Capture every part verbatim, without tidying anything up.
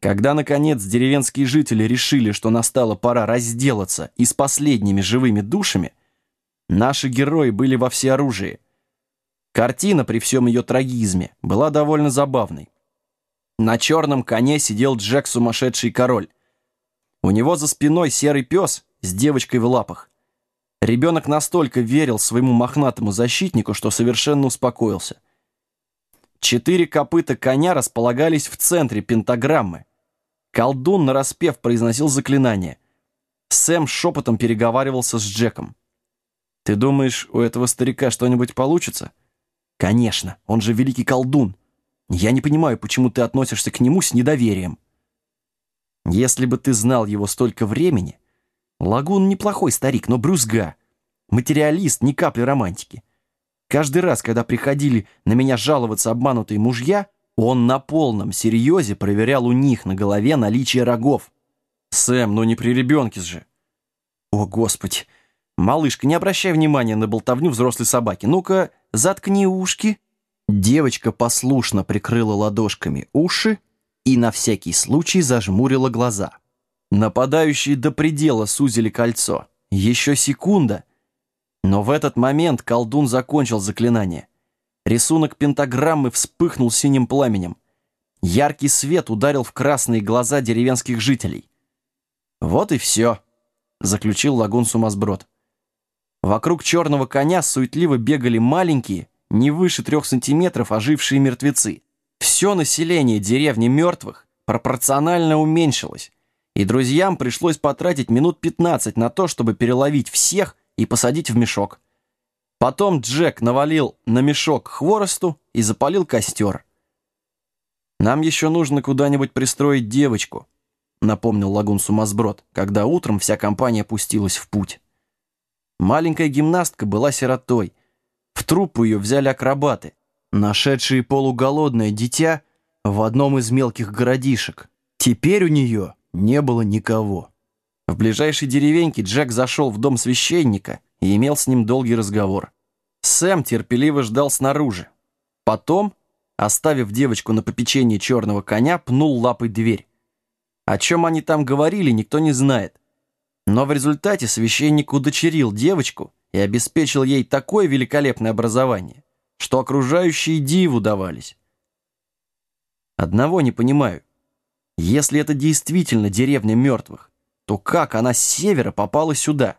Когда, наконец, деревенские жители решили, что настала пора разделаться и с последними живыми душами, наши герои были во всеоружии. Картина при всем ее трагизме была довольно забавной. На черном коне сидел Джек Сумасшедший Король. У него за спиной серый пес с девочкой в лапах. Ребенок настолько верил своему мохнатому защитнику, что совершенно успокоился. Четыре копыта коня располагались в центре пентаграммы. Колдун нараспев произносил заклинание. Сэм шепотом переговаривался с Джеком. «Ты думаешь, у этого старика что-нибудь получится?» «Конечно, он же великий колдун. Я не понимаю, почему ты относишься к нему с недоверием». «Если бы ты знал его столько времени...» Лагун неплохой старик, но брюзга. Материалист, ни капли романтики. Каждый раз, когда приходили на меня жаловаться обманутые мужья, он на полном серьезе проверял у них на голове наличие рогов. «Сэм, ну не при ребенке же!» «О, Господи! Малышка, не обращай внимания на болтовню взрослой собаки. Ну-ка, заткни ушки!» Девочка послушно прикрыла ладошками уши и на всякий случай зажмурила глаза. Нападающие до предела сузили кольцо. Еще секунда. Но в этот момент колдун закончил заклинание. Рисунок пентаграммы вспыхнул синим пламенем. Яркий свет ударил в красные глаза деревенских жителей. «Вот и все», — заключил лагун-сумасброд. Вокруг черного коня суетливо бегали маленькие, не выше трех сантиметров, ожившие мертвецы. Все население деревни мертвых пропорционально уменьшилось, и друзьям пришлось потратить минут пятнадцать на то, чтобы переловить всех и посадить в мешок. Потом Джек навалил на мешок хворосту и запалил костер. «Нам еще нужно куда-нибудь пристроить девочку», — напомнил лагун-сумасброд, когда утром вся компания пустилась в путь. Маленькая гимнастка была сиротой. В труппу ее взяли акробаты, нашедшие полуголодное дитя в одном из мелких городишек. Теперь у нее не было никого. В ближайшей деревеньке Джек зашел в дом священника и имел с ним долгий разговор. Сэм терпеливо ждал снаружи. Потом, оставив девочку на попечении черного коня, пнул лапой дверь. О чем они там говорили, никто не знает. Но в результате священник удочерил девочку и обеспечил ей такое великолепное образование, что окружающие диву давались. Одного не понимаю. Если это действительно деревня мертвых, то как она с севера попала сюда?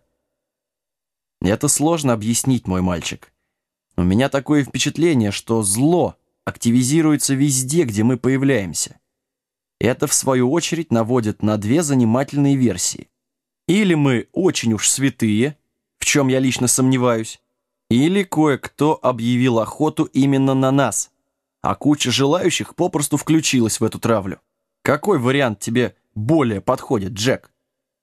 Это сложно объяснить, мой мальчик. У меня такое впечатление, что зло активизируется везде, где мы появляемся. Это, в свою очередь, наводит на две занимательные версии. Или мы очень уж святые, в чем я лично сомневаюсь, или кое-кто объявил охоту именно на нас, а куча желающих попросту включилась в эту травлю. Какой вариант тебе более подходит, Джек?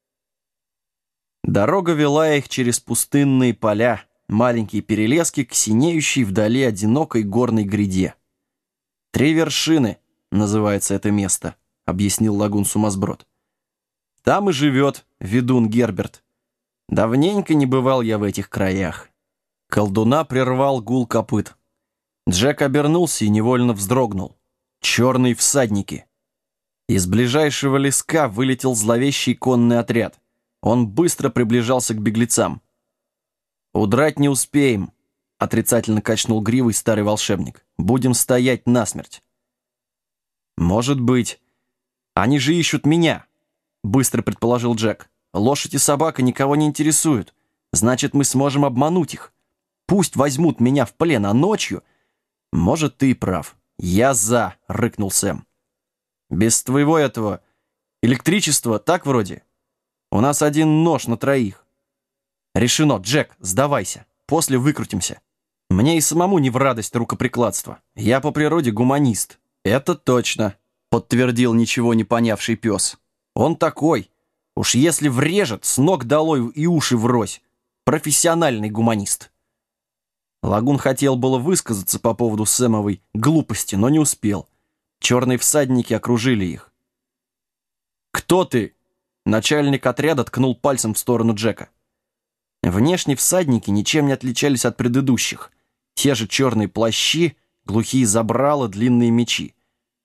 Дорога вела их через пустынные поля, маленькие перелески к синеющей вдали одинокой горной гряде. «Три вершины» называется это место, объяснил лагун-сумасброд. Там и живет ведун Герберт. Давненько не бывал я в этих краях. Колдуна прервал гул копыт. Джек обернулся и невольно вздрогнул. Черные всадники. Из ближайшего леска вылетел зловещий конный отряд. Он быстро приближался к беглецам. «Удрать не успеем», — отрицательно качнул гривой старый волшебник. «Будем стоять насмерть». «Может быть. Они же ищут меня», — быстро предположил Джек. «Лошадь и собака никого не интересуют. Значит, мы сможем обмануть их. Пусть возьмут меня в плен, а ночью...» «Может, ты и прав. Я за», — рыкнул Сэм. «Без твоего этого электричества так вроде? У нас один нож на троих». «Решено, Джек, сдавайся. После выкрутимся. Мне и самому не в радость рукоприкладство. Я по природе гуманист». «Это точно», — подтвердил ничего не понявший пес. «Он такой. Уж если врежет, с ног долой и уши врозь. Профессиональный гуманист». Лагун хотел было высказаться по поводу Сэмовой глупости, но не успел. Черные всадники окружили их. «Кто ты?» Начальник отряда ткнул пальцем в сторону Джека. Внешне всадники ничем не отличались от предыдущих. Те же черные плащи, глухие забрала, длинные мечи.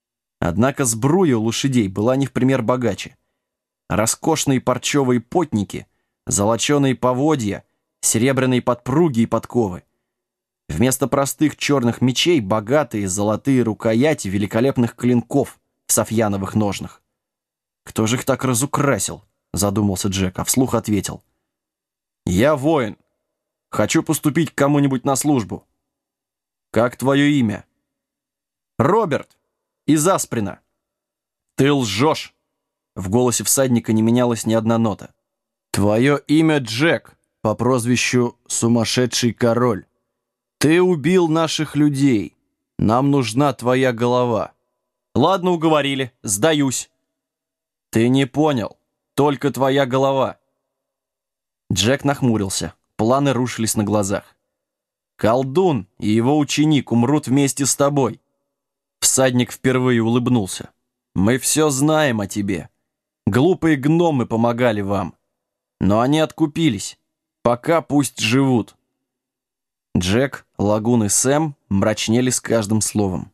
Однако сбруя у лошадей была не в пример богаче. Роскошные парчевые потники, золоченые поводья, серебряные подпруги и подковы. Вместо простых черных мечей богатые золотые рукояти великолепных клинков в софьяновых ножнах. «Кто же их так разукрасил?» — задумался Джек, а вслух ответил. «Я воин. Хочу поступить к кому-нибудь на службу». «Как твое имя?» «Роберт. Из Асприна». «Ты лжешь!» В голосе всадника не менялась ни одна нота. «Твое имя Джек, по прозвищу Сумасшедший Король. Ты убил наших людей. Нам нужна твоя голова». «Ладно, уговорили. Сдаюсь». «Ты не понял. Только твоя голова». Джек нахмурился. Планы рушились на глазах. «Колдун и его ученик умрут вместе с тобой». Всадник впервые улыбнулся. «Мы все знаем о тебе. Глупые гномы помогали вам. Но они откупились. Пока пусть живут». Джек, Лагун и Сэм мрачнели с каждым словом.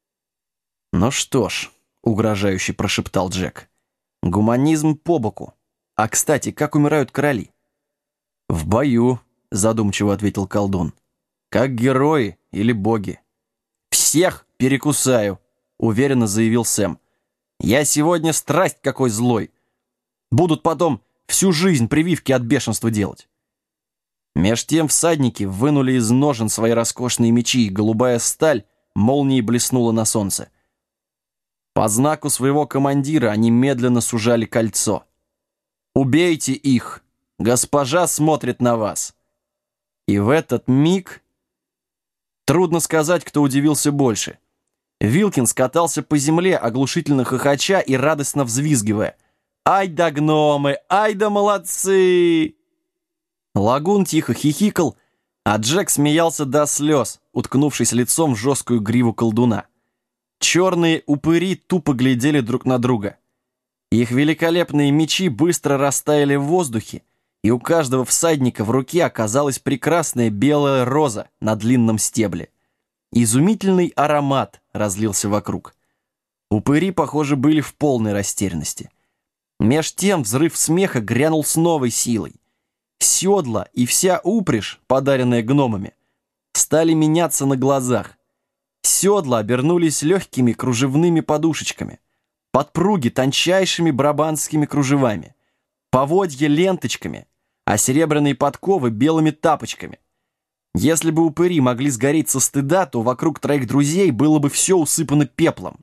«Ну что ж», — угрожающе прошептал Джек, — «гуманизм по боку. А, кстати, как умирают короли?» «В бою», — задумчиво ответил колдун. «Как герои или боги». «Всех перекусаю», — уверенно заявил Сэм. «Я сегодня страсть какой злой. Будут потом всю жизнь прививки от бешенства делать». Меж тем всадники вынули из ножен свои роскошные мечи, и голубая сталь молнией блеснула на солнце. По знаку своего командира они медленно сужали кольцо. «Убейте их! Госпожа смотрит на вас!» И в этот миг... Трудно сказать, кто удивился больше. Вилкинс катался по земле, оглушительно хохоча и радостно взвизгивая. «Ай да гномы! Ай да молодцы!» Лагун тихо хихикал, а Джек смеялся до слез, уткнувшись лицом в жесткую гриву колдуна. Черные упыри тупо глядели друг на друга. Их великолепные мечи быстро растаяли в воздухе, и у каждого всадника в руке оказалась прекрасная белая роза на длинном стебле. Изумительный аромат разлился вокруг. Упыри, похоже, были в полной растерянности. Меж тем взрыв смеха грянул с новой силой. Седла и вся упряжь, подаренная гномами, стали меняться на глазах. Седла обернулись легкими кружевными подушечками, подпруги тончайшими брабанскими кружевами, поводья ленточками, а серебряные подковы белыми тапочками. Если бы упыри могли сгореть со стыда, то вокруг троих друзей было бы все усыпано пеплом.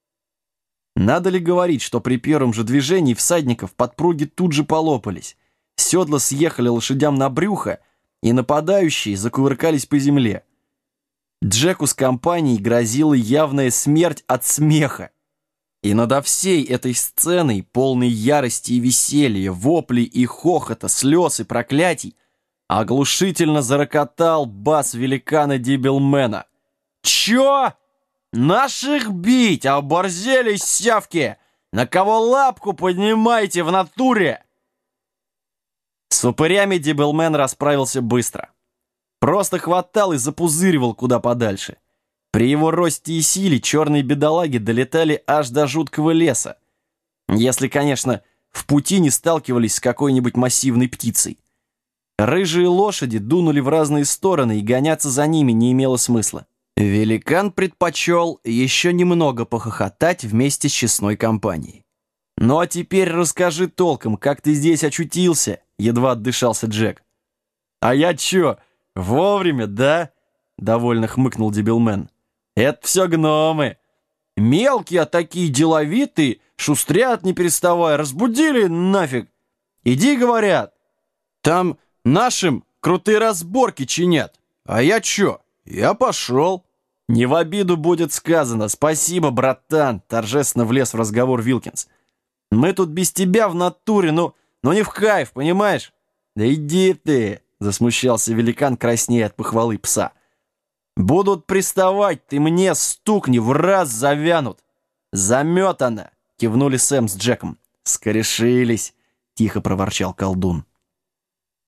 Надо ли говорить, что при первом же движении всадников подпруги тут же полопались, седла съехали лошадям на брюхо, и нападающие закувыркались по земле. Джеку с компанией грозила явная смерть от смеха. И надо всей этой сценой, полной ярости и веселья, воплей и хохота, слез и проклятий, оглушительно зарокотал бас великана Дибелмена. «Чё? Наших бить, оборзели сявки! На кого лапку поднимайте в натуре?» С упырями Дибелмен расправился быстро. Просто хватал и запузыривал куда подальше. При его росте и силе черные бедолаги долетали аж до жуткого леса. Если, конечно, в пути не сталкивались с какой-нибудь массивной птицей. Рыжие лошади дунули в разные стороны, и гоняться за ними не имело смысла. Великан предпочел еще немного похохотать вместе с честной компанией. «Ну а теперь расскажи толком, как ты здесь очутился?» — едва отдышался Джек. «А я чё, вовремя, да?» — довольно хмыкнул Дибелмен. «Это все гномы. Мелкие, такие деловитые, шустрят не переставая, разбудили нафиг. Иди, говорят, там нашим крутые разборки чинят. А я чё? Я пошел». «Не в обиду будет сказано. Спасибо, братан», — торжественно влез в разговор Вилкинс. «Мы тут без тебя в натуре, ну, ну не в кайф, понимаешь?» «Да иди ты», — засмущался великан, краснея от похвалы пса. «Будут приставать, ты мне стукни, в раз завянут». «Заметано», — кивнули Сэм с Джеком. «Скорешились», — тихо проворчал колдун.